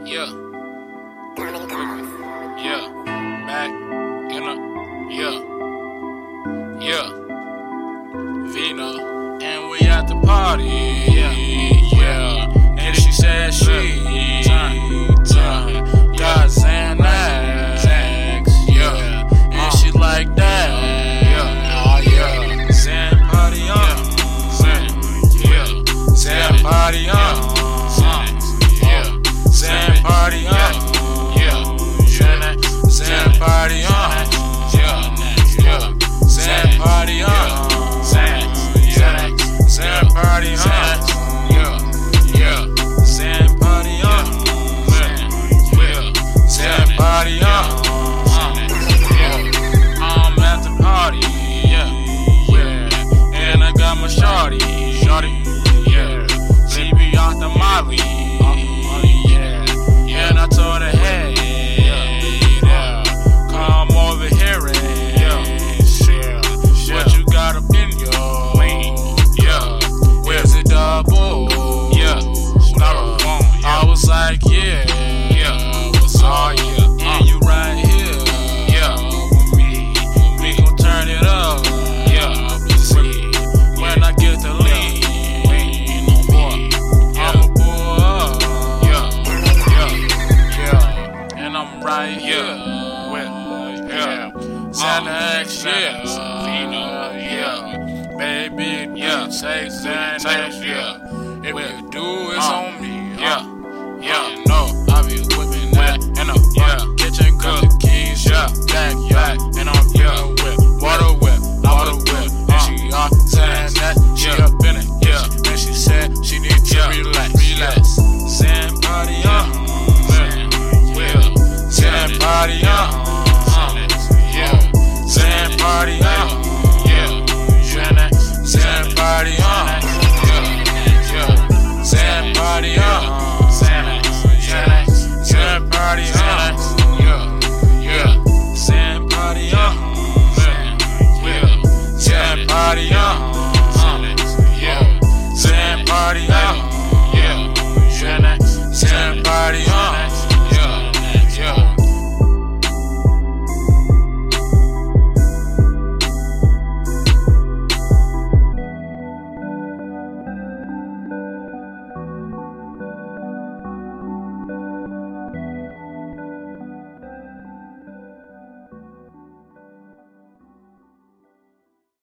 Yeah. Yeah. Back in a yeah. Yeah. Vina. And we at the party. Yeah. Yeah. And she said she got Xanax. Yeah. And she like that. Yeah. Oh yeah. Xan party on. Xan. Yeah. Xan party on. Xan party on, yeah, Xan party on, yeah, Xan party on, Xan party on, yeah, Xan party on, Xan party on, I'm at the party, yeah, and I got my shorty, yeah, she be off the Molly. And I told her, hey, yeah, come over here and share what you got up in your lane. Yeah, where's the double? Yeah, I was like, yeah, what's up? And you right here, yeah, with me. We gon' turn it up, yeah, see, when I get the lean on me, I'ma pull up. I'm right here with, Xanax, yeah, baby, take Xanax, if you do, it's on me, no, I be whipping that, and I'm, kitchen cook, keys, back, and I'm, whip, water whip, and she on Xanax, she up in it, and she said she need to relax, Xan party on. Xan party on, yeah. Xan party on, yeah. Xan party on, yeah. Xan party on, Xan party on, yeah. Xan party on, Xan party on.